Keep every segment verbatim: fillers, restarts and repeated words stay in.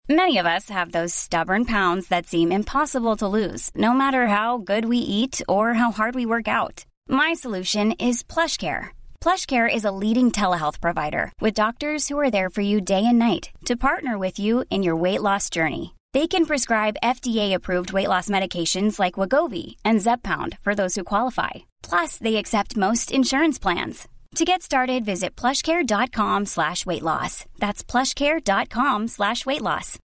Many of us have those stubborn pounds that seem impossible to lose, no matter how good we eat or how hard we work out. My solution is PlushCare. PlushCare is a leading telehealth provider with doctors who are there for you day and night to partner with you in your weight loss journey. They can prescribe F D A-approved weight loss medications like Wegovy and Zepbound for those who qualify. Plus, they accept most insurance plans. To get started, visit plushcare.com slash weight loss. That's plushcare.com slash weight loss.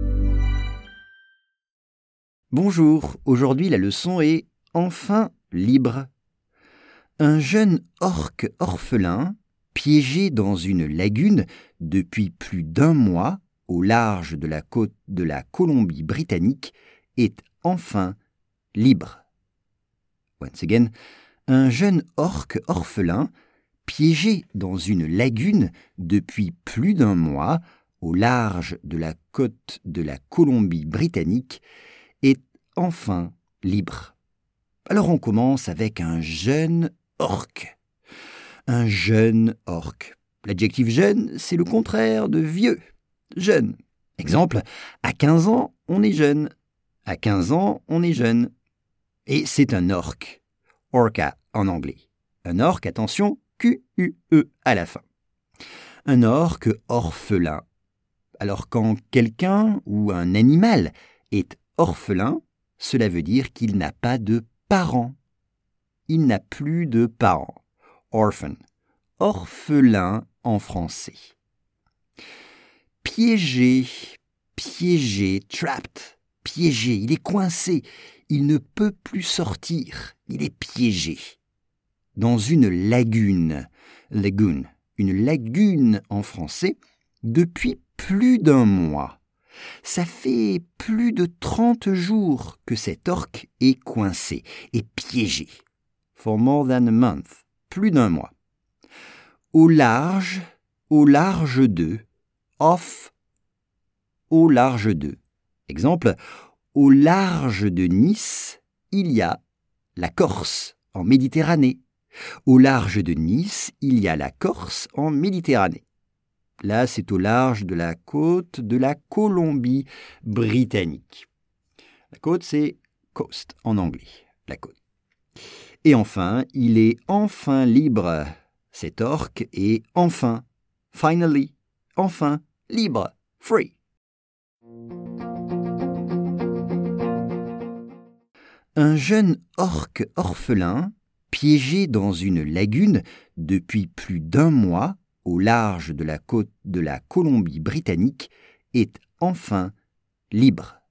Bonjour, aujourd'hui la leçon est « Enfin libre ». Un jeune orque orphelin, piégé dans une lagune depuis plus d'un mois au large de la côte de la Colombie-Britannique, est enfin libre. Once again, un jeune orque orphelin, piégé dans une lagune depuis plus d'un mois au large de la côte de la Colombie-Britannique, est enfin libre. Alors on commence avec un jeune orque. Un jeune orque. L'adjectif jeune, c'est le contraire de vieux. Jeune. Exemple, à quinze ans, on est jeune. À quinze ans, on est jeune. Et c'est un orque. Orca en anglais. Un orque, attention, Q U E à la fin. Un orque orphelin. Alors quand quelqu'un ou un animal est orphelin, cela veut dire qu'il n'a pas de parents. Il n'a plus de parents. Orphan. Orphelin en français. Piégé, piégé, trapped, piégé, il est coincé, il ne peut plus sortir, il est piégé. Dans une lagune, lagoon, une lagune en français, depuis plus d'un mois. Ça fait plus de trente jours que cet orque est coincé, est piégé. For more than a month, plus d'un mois. Au large, au large de, off, au large de. Exemple, au large de Nice, il y a la Corse en Méditerranée. Au large de Nice, il y a la Corse en Méditerranée. Là, c'est au large de la côte de la Colombie-Britannique. La côte, c'est coast en anglais, la côte. Et enfin, il est enfin libre. Cet orque est enfin, finally, enfin, libre, free. Un jeune orque orphelin, piégé dans une lagune depuis plus d'un mois au large de la côte de la Colombie-Britannique, est enfin libre.